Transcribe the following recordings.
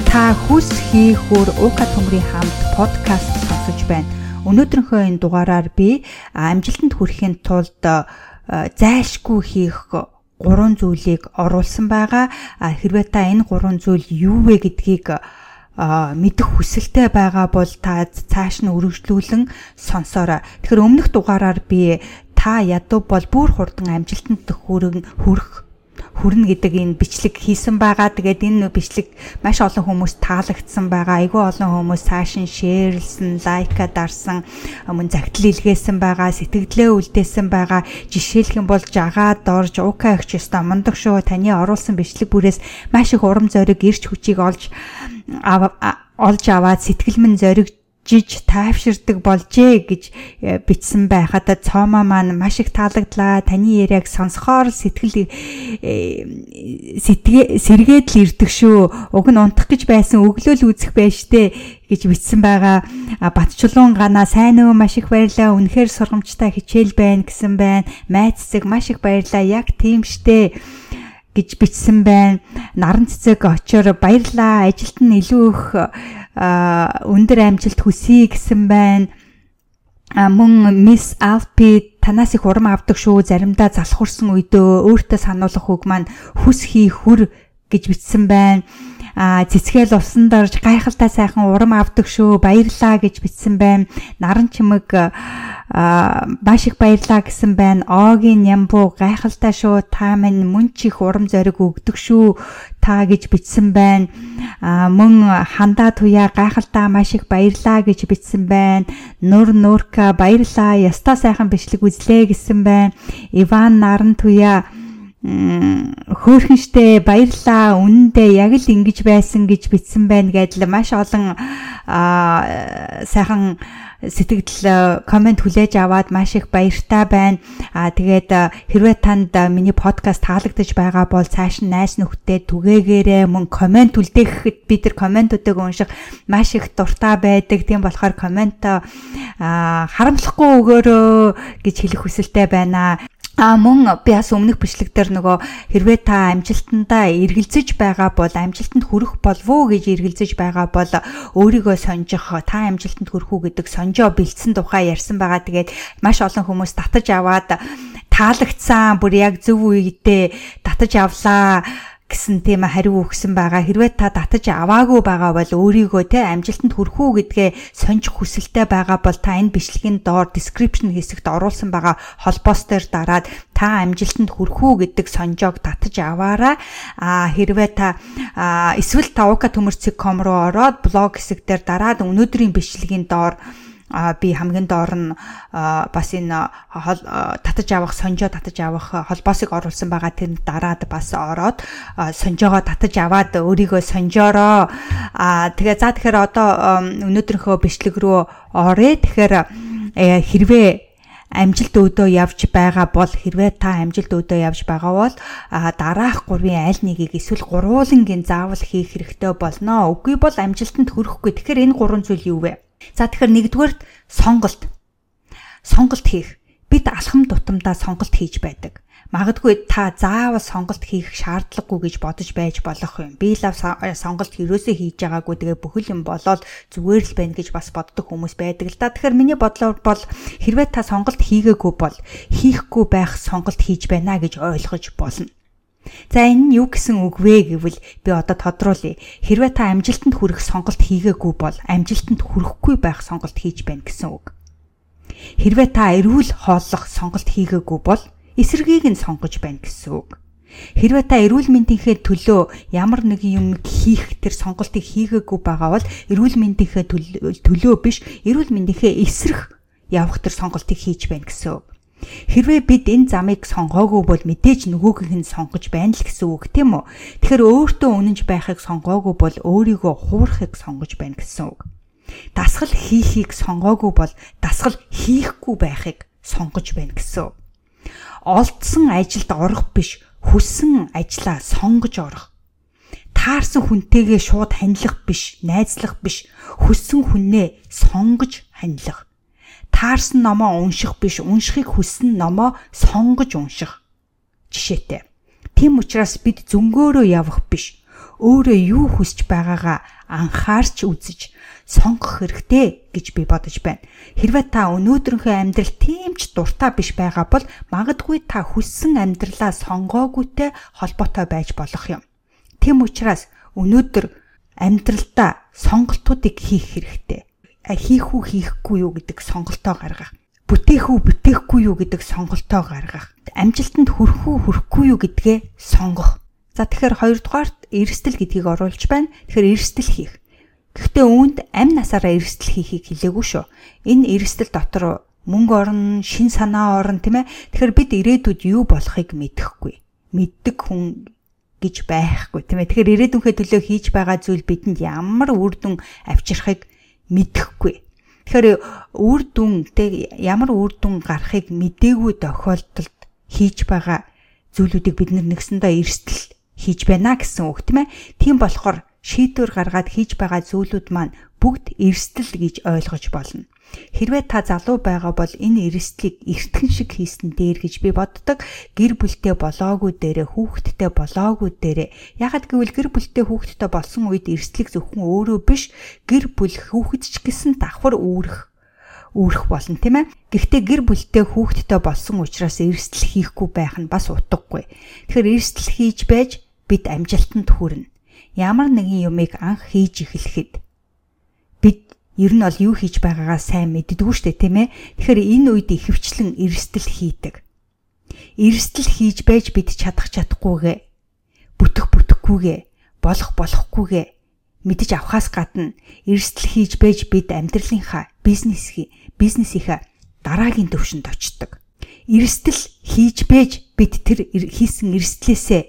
Та хүс хийхүр уука төмрийн хамт подкаст сонсож байна. Өнөөдрийнхөө энэ дугаараар би амжилтанд хүрэхин тулд зайлшгүй хийх 3 зүйлийг оруулсан байгаа. Хэрвээ та энэ 3 зүйл юу вэ гэдгийг мэдэх хүсэлтэй байгаа бол та цааш нь үргэлжлүүлэн сонсоорой. Тэгэхээр өмнөх дугаараар би та ядуу бол бүр хурдан амжилтанд хүрнэ гэдэг энэ бичлэг хийсэн байгаа. Тэгээд энэ бичлэг маш олон хүмүүс таалагдсан байгаа. Айгүй олон хүмүүс цааш нь шеэрлсэн, лайка дарсан, мөн загтал илгээсэн байгаа, сэтгэлдээ үлдээсэн байгаа. Жишээлх юм бол жагаад орж уука ихч ёстой мундаг шүү. Таны оруулсан бичлэг бүрээс маш их урам зориг, эрч хүчийг олж аваад сэтгэл минь зориг жиж тайвширдаг болжээ гэж бичсэн байхад цоомоо маань маш их таалагдлаа. Таны яриаг сонсохоор сэтгэл сэргээд л ирдэг шүү. Уг нь унтах гэж байсан өглөөл үзэх байж тээ гэж бичсэн байгаа. Батчулуун ганаа сайн уу, маш их баярлаа. Үнэхээр сургамжтай хичээл байна гэсэн байна. Майц цэцэг маш их баярлаа. Яг тийм штэ гэж бичсэн байна. Наран цэцэг очоор баярлаа. Ажилд нь илүү их өндөр амжилт хүсье гэсэн байна. Мөн Miss Alpi танаас их урам авдаг шүү. Заримдаа залхуурсан үедөө өөртөө сануулгах үг маань хүс хийхүр гэж бичсэн байна. Цэцгээл усан дорж гайхалтай сайхан урам авдаг шүү. Баярлаа гэж бичсэн байна. Наран чимэг маш их баярлаа гэсэн байна. Огийн нямбуу гайхалтай шүү. Та минь мөн ч их урам зориг өгдөг шүү. Та гэж бичсэн байна. Мөн хандаа туяа гайхалтай маш их баярлаа гэж бичсэн байна. Нурка баярлаа. Яста сайхан бичлэг үзлээ гэсэн байна. Иван наран туяа хөөрхөн штэ баярлаа. Үнэндээ яг л ингэж байсан гэж бичсэн байна гэдэл маш олон сайхан сэтгэл комент хүлээж аваад маш их баяртай байна. Тэгээд хэрвээ танд миний подкаст таалагдж байгаа бол цааш нь найз нөхдөд түгээгээрээ мөн комент үлдээхэд би тэр комментуудыг унших маш их дуртай байдаг. Тийм болохоор комент харамсахгүй өгөөрэй гэж хэлэх хүсэлтэй байна. Мөн би бас өмнөх бичлэг дээр нөгөө хэрвээ та амжилтандаа эргэлзэж байгаа бол амжилтанд хүрэх болов уу гэж эргэлзэж байгаа бол өөрийгөө сонжих, та амжилтанд хүрэх үү гэдэг сонжоо бэлдсэн тухай ярьсан байгаа. Тэгээд маш олон хүмүүс татаж аваад таалагдсан, бүр яг зөв үедээ татаж авлаа гэсэн тийм хариу өгсөн байгаа. Хэрвээ та татаж аваагүй байгаа бол өөрийгөө амжилтанд хүрэх үү гэдгээ сонжих хүсэлтэй байгаа бол та энэ бичлэгийн доор description хэсэгт оруулсан байгаа холбоос дээр дараад та амжилтанд хүрэх үү гэдэг сонжоог татаж аваарай. Хэрвээ та эсвэл та uka.com руу ороод блог хэсэг дээр дараад өнөөдрийн бичлэгийн доор би хамгийн доор нь бас энэ татаж авах холбоосыг оруулсан байгаа. Тэр дараад бас ороод сонжоогоо татаж аваад өөрийгөө сонжоороо. Тэгэхээр одоо өнөөдрийнхөө бичлэг рүү оръё. Тэгэхээр хэрвээ амжилт өөдөө явж байгаа бол дараах 3-ын аль нэгийг эсвэл гурвуулангийн заавал хийх хэрэгтэй болно. Үгүй бол амжилтанд хүрэхгүй. Тэгэхээр энэ 3 зүйл юу вэ? За тэгэхээр нэгдүгээрт сонголт хийх. Бид алхам тутамдаа сонголт хийж байдаг. Магадгүй та заавал сонголт хийх шаардлагагүй гэж бодож байж болох юм. Би л сонголт ерөөсөө хийж байгаагүй, тэгээ бүхэл юм болоод зүгээр л байна гэж бас боддог хүмүүс байдаг л да. Тэгэхээр миний бодлоор бол хэрвээ та сонголт хийгээгүй бол хийхгүй байх сонголт хийж байна гэж ойлгож болно. За энэ нь юу гэсэн үг вэ гэвэл би одоо тодруулъя. Хэрвээ та амжилтанд хүрэх сонголт хийгээгүй бол амжилтанд хүрэхгүй байх сонголт хийж байна гэсэн үг. Хэрвээ та эрүүл хооллох сонголт хийгээгүй бол эсэргийг нь сонгож байна гэсэн үг. Хэрвээ та эрүүл мэндийнхээ төлөө ямар нэгэн юм хийх тэр сонголтыг хийгээгүй байгаа бол эрүүл мэндийнхээ төлөө биш, эрүүл мэндийнхээ эсрэх явах тэр сонголтыг хийж байна гэсэн үг. Хэрвээ бид энэ замыг сонгоогүй бол мэдээж нөгөөгийнх нь сонгож байна л гэсэн үг, тийм үү? Тэгэхээр өөртөө үнэнч байхыг сонгоогүй бол өөрийгөө хуурахыг сонгож байна гэсэн үг. Дасгал хийхийг сонгоогүй бол дасгал хийхгүй байхыг сонгож байна гэсэн үг. Олдсон ажилд орох биш, хүссэн ажлаа сонгож орох. Таарсан хүнтэйгээ шууд хандлах биш, найзлах биш, хүссэн хүнээ сонгож хандлах. Таарсан номоо унших биш, уншихыг хүссэн номоо сонгож унших. Жишээтэй. Тийм учраас бид зөнгөөрөө явах биш, өөрөө юу хүсэж байгаагаа анхаарч үзэж сонгох хэрэгтэй гэж би бодож байна. Хэрвээ та өнөөдрийнхөө амьдрал тийм ч дуртай биш байгаа бол магадгүй та хүссэн амьдралаа сонгоогүйтэй холбоотой байж болох юм. Тэм учраас өнөөдөр амьдралдаа сонголтуудыг хийх хэрэгтэй. Хийх үү хийхгүй юу гэдэг сонголтоо гаргах. Бүтээх үү бүтээхгүй юу гэдэг сонголтоо гаргах. Амжилтанд хүрэх үү хүрэхгүй юу гэдгээ сонгох. За тэгэхээр хоёрдугаарт эрсдэл гэдгийг оруулж байна. Тэгэхээр эрсдэл хийх. Гэхдээ үүнд амь насаараа эрсдэл хийхийг хэлээгүй шүү. Энэ эрсдэл дотор мөнгө орно, шин санаа орно, тийм ээ. Тэгэхээр бид ирээдүйд юу болохыг мэдэхгүй. Мэддэг хүн гэж байхгүй, тийм ээ. Тэгэхээр ирээдүйнхээ төлөө хийж байгаа зүйл бидэнд ямар үр дүн авчирхыг мэдэхгүй. Тэгэхээр ямар үр дүн гарахыг мэдээгүй тохиолдолд хийж байгаа зүйлүүдийг бид нэгсэндээ эрсдэл хийж байна гэсэн үг, тийм ээ. Тийм болохоор шийдвэр гаргаад хийж байгаа зүйлүүд маань бүгд эрсдэл гэж ойлгож болно. Хэрвээ та залуу байгаа бол энэ эрсдлийг эртхэн шиг хийсэн дээр гэж би боддог. Гэр бүлтэй болоогүй дээрээ, хүүхэдтэй болоогүй дээрээ. Ягаад гэвэл гэр бүлтэй хүүхэдтэй болсон үед эрсдлийг зөвхөн өөрөө биш, гэр бүл хүүхэд ч гэсэн давхар үүрэх болно, тийм ээ. Гэхдээ гэр бүлтэй хүүхэдтэй болсон учраас эрсдэл хийхгүй байх нь бас утгагүй. Тэгэхээр эрсдэл хийж байж бид амжилтанд хүрнэ. Ямар нэгэн юмыг анх хийж эхлэхэд бид ер нь бол юу хийж байгаагаа сайн мэддэггүй шүү дээ, тийм ээ. Тэгэхээр энэ үед ихэвчлэн эрсдэл хийдэг. Эрсдэл хийж байж бид чадахгүйгээ, бүтэхгүйгээ, болохгүйгээ мэдэж авахаас гадна эрсдэл хийж байж бид амьдралынхаа бизнесийнхаа дараагийн төвшөнд очдог. Эрсдэл хийж байж бид тэр хийсэн эрсдлээсээ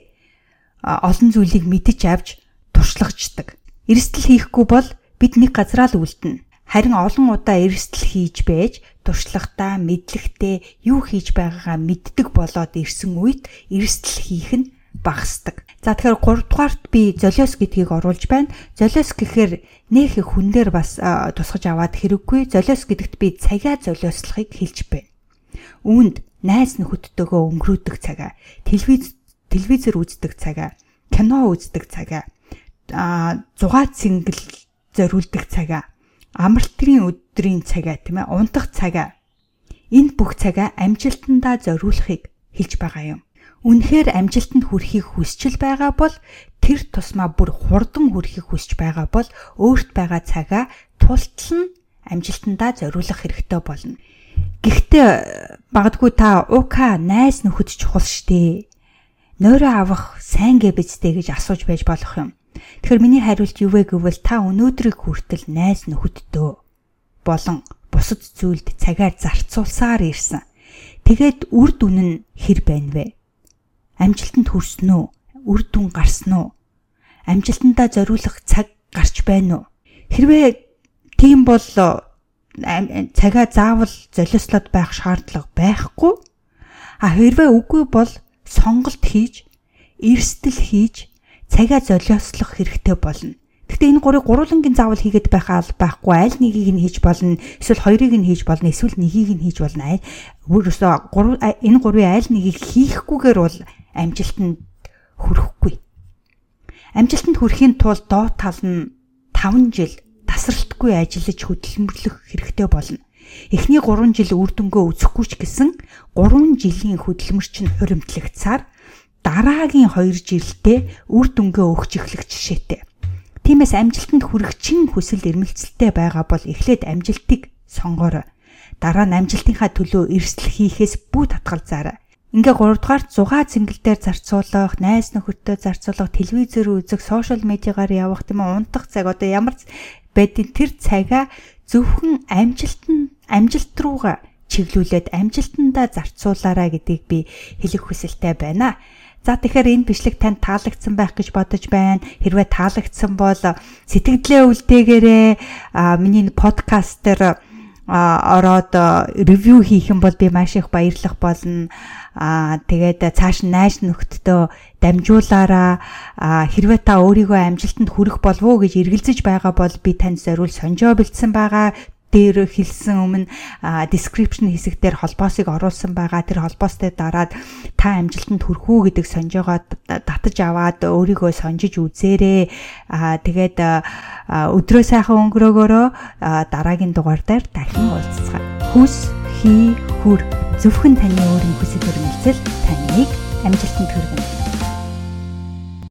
олон зүйлийг мэдэж авч туршлагаждаг. Эрсдэл хийхгүй бол бид нэг газраа л үлдэнэ. Харин олон удаа эрсдэл хийж байж туршлагатай, мэдлэгтэй юу хийж байгаагаа мэддэг болоод ирсэн үед эрсдэл хийх нь багасдаг. За тэгэхээр 3 дугаарт би золиос гэдгийг оруулж байна. Золиос гэхээр нөх хүн дээр бас тусгаж аваад хэрэггүй. Золиос гэдэгт би цагаа золиослохыг хэлж байна. Үүнд найз нөхөдтэйгөө өнгөрөөдөг цагаа, телевизээр үздэг цагаа, кино үздэг цагаа, зугаа цэнгэл зориулдаг цагаа, амралтын өдрийн цагаа, тийм ээ, унтах цагаа. Энэ бүх цагаа амжилтандаа зориулахыг хэлж байгаа юм. Үнэхээр амжилтанд хүрэхийг хүсч байгаа бол тэр тусмаа бүр хурдан хүрэхийг хүсч байгаа бол өөрт байгаа цагаа тултал нь амжилтандаа зориулах хэрэгтэй болно. Гэхдээ магадгүй та найз нөхөд чухал штэ. Нойроо авах сайн гэ бицтэй гэж асууж байж болох юм. Тэгэхээр миний хариулт юу вэ гэвэл та өнөөдрийг хүртэл найз нөхөддөө болон бусад зүйлд цагаар зарцуулсаар ирсэн. Тэгээд үр дүн нь хэр байна вэ? Амжилтанд хүрсэн үү? Үр дүн гарсан уу? Амжилтандаа зориулах цаг гарч байна уу? Хэрвээ тийм бол цагаа заавал золиослоод байх шаардлага байхгүй. Хэрвээ үгүй бол сонголт хийж, эрсдэл хийж, цагаа золиослох хэрэгтэй болно. Гэхдээ энэ гурыг гурвангийн заавал хийгээд байхгүй, аль нэгийг нь хийж болно, эсвэл хоёрыг нь хийж болно, эсвэл нэгийг нь хийж болно. Энэ гурвын аль нэгийг хийхгүйгээр бол амжилтанд хүрэхгүй. Амжилтанд хүрэхийн тулд доод тал нь 5 жил тасралтгүй ажиллаж хөдөлмөрлөх хэрэгтэй болно. Эхний 3 жил үр дүнгээ үзэхгүй ч гэсэн 3 жилийн хөдөлмөрч нь хуримтлагцаар дараагийн 2 жилдээ үр дүнгээ өгч эхлэх жишээтэй. Тиймээс амжилтанд хүрэх чин хүсэл эрмэлзэлтэй байгаа бол эхлээд амжилтыг сонгоорой. Дараа нь амжилтынхаа төлөө эрсдэл хийхээс бүү татгалзаарай. Ингээ 3 дугаарт зугаа цэнгэл дээр зарцуулах, найз нөхөдтэй зарцуулах, телевизээр үзэх, сошиал медиагаар явах, тийм үү, унтах цаг одоо ямар байдیں۔ Тэр цагаа зөвхөн амжилт руугаа чиглүүлээд амжилтандаа зарцуулаарай гэдгийг би хэлэх хүсэлтэй байна. За тэгэхээр энэ бичлэг танд таалагдсан байх гэж бодож байна. Хэрвээ таалагдсан бол сэтгэлдээ үлдээгээрэй. Миний подкаст дээр ороод ревю хийх юм бол би маш их баярлах болно. Тэгээд цааш найз нөхдөдөө дамжуулаараа хэрвээ та өөрийгөө амжилтанд хүрэх болов уу гэж эргэлзэж байгаа бол би танд зориул сонжоо бэлдсэн байгаа. дээр хэлсэн өмнө description хэсэг дээр холбоосыг оруулсан байгаа. Тэр холбоостой дараад та амжилтанд хүрэх үү гэдэг сонж байгаа татаж аваад өөрийгөө сонжиж үзээрэй. Тэгээд өдрөө сайхан өнгөрөөгөөрөө дараагийн дугаар дээр дахин уулзцгаая. Хүс, хий, хүр зөвхөн таны өөрийн хүсэл эрмэлзэл